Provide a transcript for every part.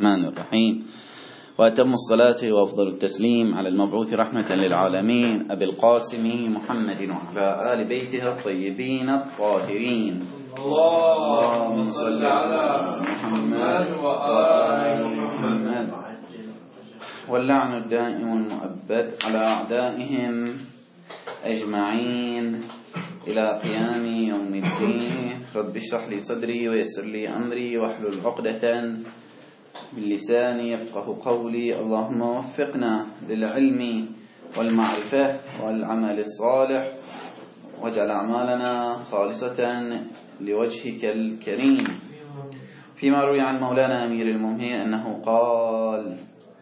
الرحمن الرحيم، وأتم الصلاة وأفضل التسليم على المبعوث رحمة للعالمين أبي القاسم محمد وعلى آل بيته الطيبين الطاهرين. اللهم صل على محمد وآل محمد. واللعن الدائم المؤبد على أعدائهم أجمعين إلى قيام يوم الدين. رب اشرح لي صدري ويسر لي أمري واحلل عقدة من لساني يفقه قولي. اللهم وفقنا للعلم والمعرفة والعمل الصالح، واجعل أعمالنا خالصة لوجهك الكريم. فيما روي عن مولانا أمير المؤمنين أنه قال: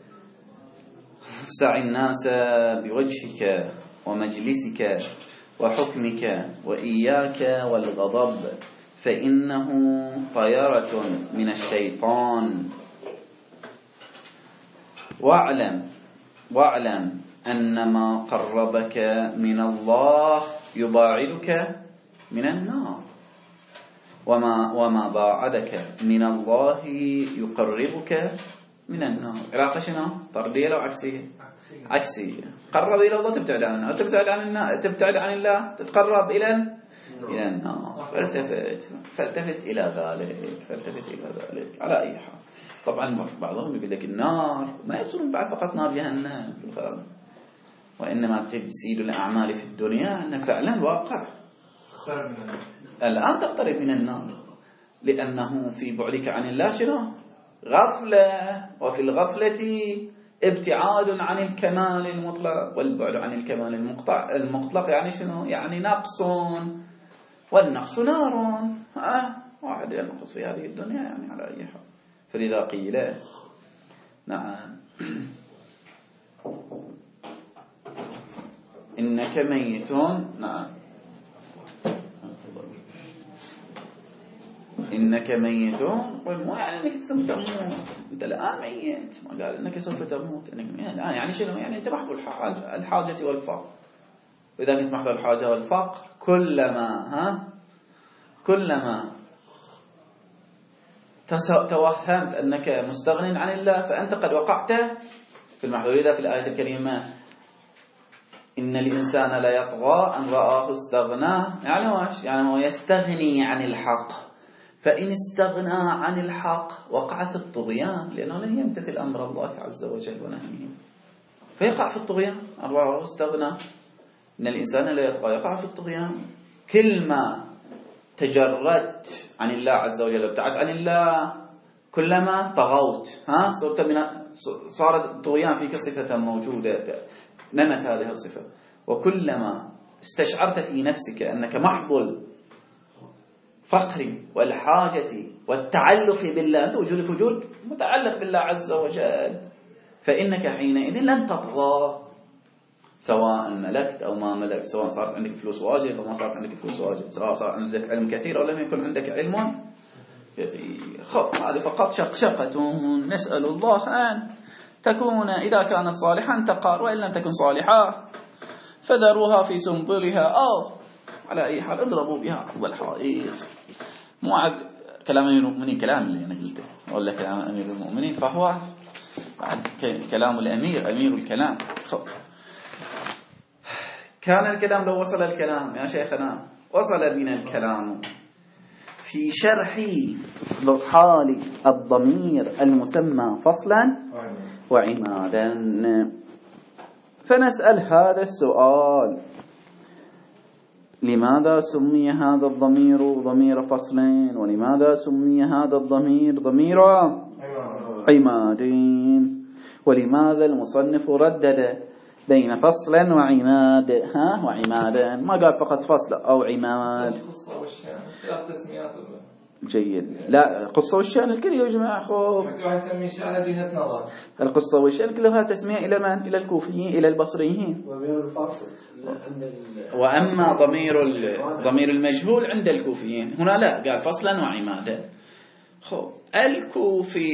سع الناس بوجهك ومجلسك وحكمك وإياك والغضب، فإنه طيرة من الشيطان. واعلم أن ما قربك من الله يباعدك من النار، وما باعدك من الله يقربك من النار. علاقة شنو؟ طردية لو عكسية؟ عكسية. قرب إلى الله تبتعد عن النار، تبتعد عن النار تبتعد عن الله تتقرب إلى النار. فالتفت إلى ذلك على أي حال. طبعا بعضهم يقول لك النار ما يقصدون بعد فقط نار جهنم في الخارج، وإنما تجسيد الأعمال في الدنيا أن فعلا واقع الآن تقترب من النار، لأنه في بعدك عن الله شنو؟ غفلة، وفي الغفلة ابتعاد عن الكمال المطلق، والبعد عن الكمال المطلق يعني شنو؟ يعني نقص، والنقص نار. واحد ينقص في هذه الدنيا يعني على أي حال. فلذا قيل نعم إنك ميت. نعم إنك ميت، مو يعني إنك تموت، أنت الآن ميت، ما قال إنك سوف تموت. يعني شنو؟ يعني أنت محظور الحاجة والفقر. وإذا كنت محظور الحاجة والفقر كلما توهمت أنك مستغن عن الله فأنت قد وقعت في المحظور. إذا في الآية الكريمة إن الإنسان لا يطغى أن رآه استغنى، يعني واش؟ يعني هو يستغني عن الحق، فإن استغنى عن الحق وقع في الطغيان، لأنه لن يمتثل أمر الله عز وجل ونهيه، فيقع في الطغيان. أن رآه استغنى، إن الإنسان لا يطغى، يقع في الطغيان. كل ما تجردت عن الله عز وجل وابتعدت عن الله كلما طغوت، صارت الطغيان فيك صفة موجودة، نمت هذه الصفة. وكلما استشعرت في نفسك أنك محض الفقر والحاجة والتعلق بالله، أنت وجودك وجود متعلق بالله عز وجل، فإنك حينئذ لن تطغى، سواء ملكت أو ما ملكت، سواء صارت عندك فلوس واجد أو ما صارت عندك فلوس واجد، سواء صار عندك علم كثير أو لم يكن عندك علم كثير. هذه فقط شقشقة. نسأل الله أن تكون إذا كانت صالحا تقار، وإن لم تكن صالحة فذروها في سنبلها، أو على أي حال اضربوا بها عرض الحائط. مو كلام أمير المؤمنين، كلام اللي أنا قلته ولا كلام أمير المؤمنين، فهو كلام الأمير، أمير الكلام. كان الكلام لو وصل الكلام يا شيخنا، وصل بنا الكلام في شرح حال الضمير المسمى فصلا وعمادا. فنسأل هذا السؤال: لماذا سمي هذا الضمير ضمير فصل، ولماذا سمي هذا الضمير ضمير عماد، ولماذا المصنف ردد بين فصل وعماد وعمادا، ما قال فقط فصل أو عماد؟ القصة والشأن ثلاث تسميات. جيد. لا، القصة والشأن الكل يجمع. خوف يسمي شيء على جهة نظر. القصة والشأن كلها تسمية إلى من؟ إلى الكوفيين، إلى البصريين. وأما ضمير المجهول عند الكوفيين، هنا لا، قال فصلا وعمادا. الكوفي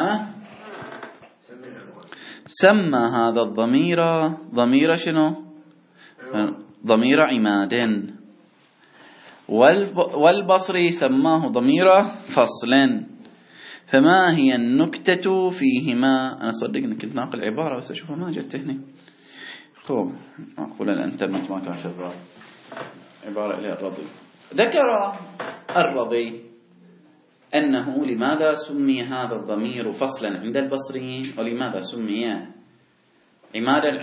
سمى هذا الضمير ضمير شنو؟ ضمير عماد. والبصري سماه ضمير فصل. فما هي النكتة فيهما؟ أنا صدق أني كنت ناقل عبارة بس أشوفها ما جت هنا. خب أقول الانترنت ما كان شغال. عبارة إلى الرضي. ذكر الرضي أنه لماذا سمي هذا الضمير فصلا عند البصريين ولماذا سمي عمادا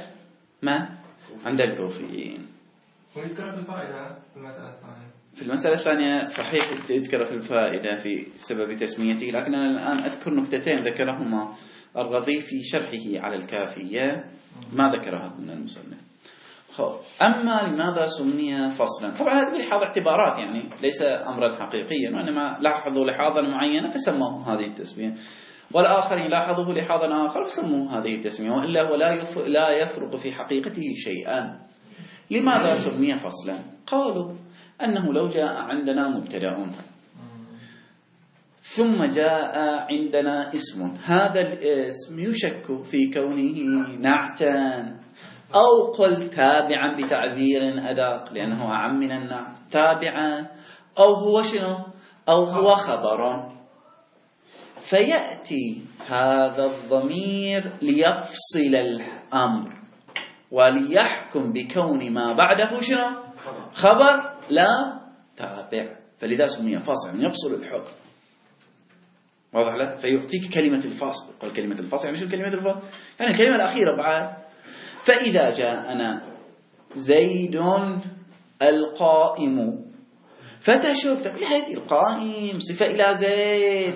عند الكوفيين. ويذكر في الفائدة في المسألة الثانية. في المسألة الثانية صحيح تذكر في الفائدة في سبب تسميته، لكن أنا الآن أذكر نكتتين ذكرهما الرضي في شرحه على الكافية ما ذكرها من المصنف. أما لماذا سمي فصلا، طبعا هذا بلحاظ اعتبارات يعني ليس أمرا حقيقيا، وإنما لاحظوا لحاظا معينة فسموه هذه التسمية، والآخرين لاحظوه لحاظا آخر فسموه هذه التسمية، وإلا هو لا يفرق في حقيقته شيئا. لماذا سمي فصلا؟ قالوا أنه لو جاء عندنا مبتدأ ثم جاء عندنا اسم، هذا الاسم يشك في كونه نعتا أو قل تابعا بتعبير أدق لأنه أعم من النعت، تابعا أو هو شنو؟ أو هو خبر، فيأتي هذا الضمير ليفصل الأمر وليحكم بكون ما بعده شنو؟ خبر لا تابع، فلذا سمي فاصل يفصل الحكم. واضح له؟ فيعطيك كلمة الفاصل. قال كلمة الفاصل يعني شو كلمة الفاصل؟ يعني الكلمة الأخيرة بعد. فإذا جاءنا زيد القائم فتشك تقول هذه القائم صفة إلى زيد،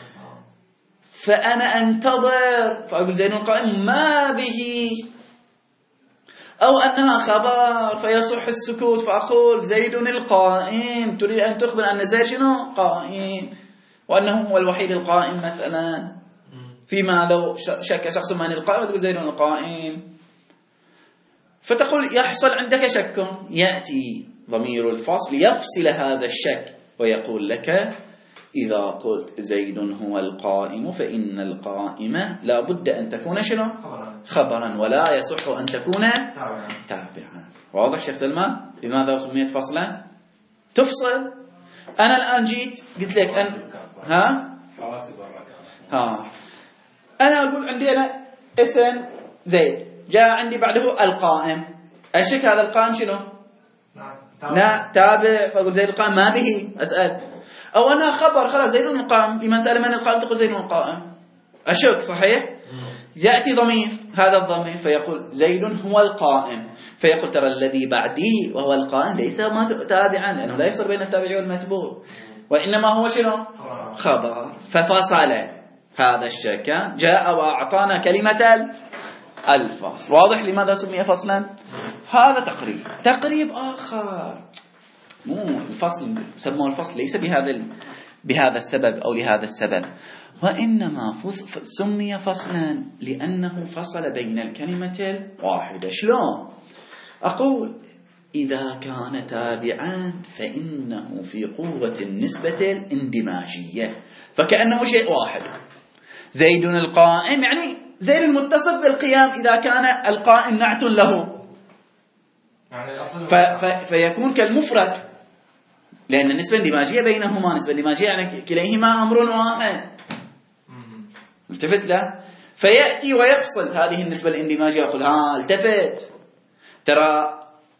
فأنا أنتظر فأقول زيد القائم ما به، أو أنها خبر فيصح السكوت فأقول زيد القائم، تريد أن تخبر أن زيد شنو؟ قائم، وأنه هو الوحيد القائم مثلا، فيما لو شك شخص من القائم تقول زيد القائم، فتقول يحصل عندك شك، يأتي ضمير الفصل يفصل هذا الشك ويقول لك إذا قلت زيد هو القائم فإن القائم لا بد أن تكون شنو؟ خبرا، ولا يصح أن تكون تابعا. واضح شيخ سلمان؟ لماذا سميت فصلا؟ تفصل. أنا الآن جيت قلت لك أنا أقول عندي أنا اسم زيد، جاء عندي بعده القائم، أشك هذا القائم شنو؟ تابع، فأقول زيد القائم ما به، أسأل. أو أنا خبر خلاص زيد القائم، لمن سأل من القائم تقول زيد القائم، أشك صحيح؟ يأتي ضمير، هذا الضمير فيقول زيد هو القائم، فيقول ترى الذي بعده وهو القائم ليس تابعا، لأنه لا يفصل بين التابع والمتبوع، وإنما هو شنو؟ خبر، ففصل هذا الشك، جاء وأعطانا كلمة الفصل. واضح لماذا سمي فصلا؟ هذا تقريب آخر، مو الفصل سموه الفصل ليس بهذا السبب أو لهذا السبب، وإنما سمي فصلا لأنه فصل بين الكلمة الواحدة. شلون؟ أقول إذا كان تابعا فإنه في قوة النسبة الاندماجية، فكأنه شيء واحد. زيد القائم يعني زيد المتصف بالقيام إذا كان القائم نعت له، فيكون كالمفرد، لأن النسبة الاندماجية بينهما نسبة اندماجية يعني كليهما أمر واحد. التفت له، فيأتي ويفصل هذه النسبة الاندماجية، يقول التفت، ترى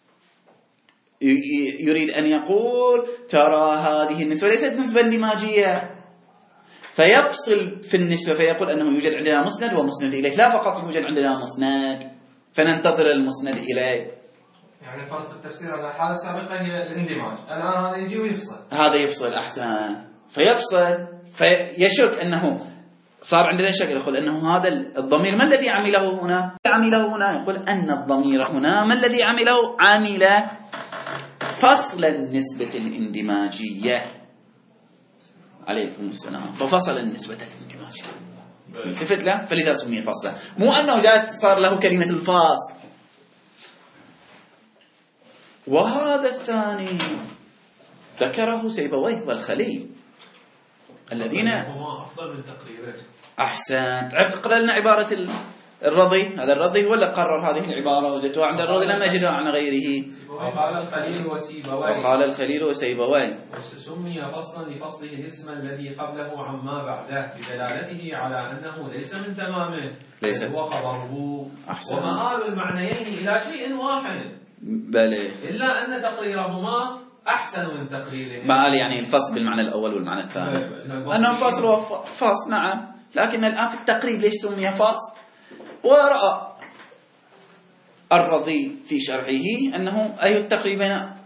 يريد أن يقول ترى هذه النسبة ليست نسبة اندماجية، فيفصل في النسبة فيقول أنه يوجد عندنا مسند ومسند إليه، لا فقط يوجد عندنا مسند فننتظر المسند إليه. يعني الفرق في التفسير على الحالة السابقة هي الاندماج، الآن هذا يجي ويفصل، هذا يفصل أحسن، فيفصل فيشك أنه صار عندنا شك، يقول أنه هذا الضمير ما الذي عمله هنا؟ يقول أن الضمير هنا ما الذي عمله؟ عمل فصل النسبة الاندماجية. عليكم السلام. ففصل النسبة الاندماجية، التفت له، فلذا سمي فصلا، مو أنه جاءت صار له كلمة الفاصل. وهذا الثاني ذكره سيبويه والخليل الذين أفضل من تقريره. أحسنت. اقرأ لنا عبارة الرضي، هذا الرضي هو اللي قرر هذه العبارة، وجدتها عند الرضي لم أجدها عن غيره. وقال الخليل وسيبويه وقال الخليل وسيبويه سمي فصلا لفصله الاسم الذي قبله عما بعده بدلالته على أنه ليس من تمامه ليس هو خبره أحسن. ومآل المعنيين إلى شيء واحد بلى إلا أن تقريرهما أحسن من تقريره. مآل يعني الفصل بالمعنى الأول والمعنى الثاني أنه فصل وفصل نعم، لكن الآن في التقريب ليش سمي فصل؟ ورأى الرضي في شرحه أنه أي التقريبين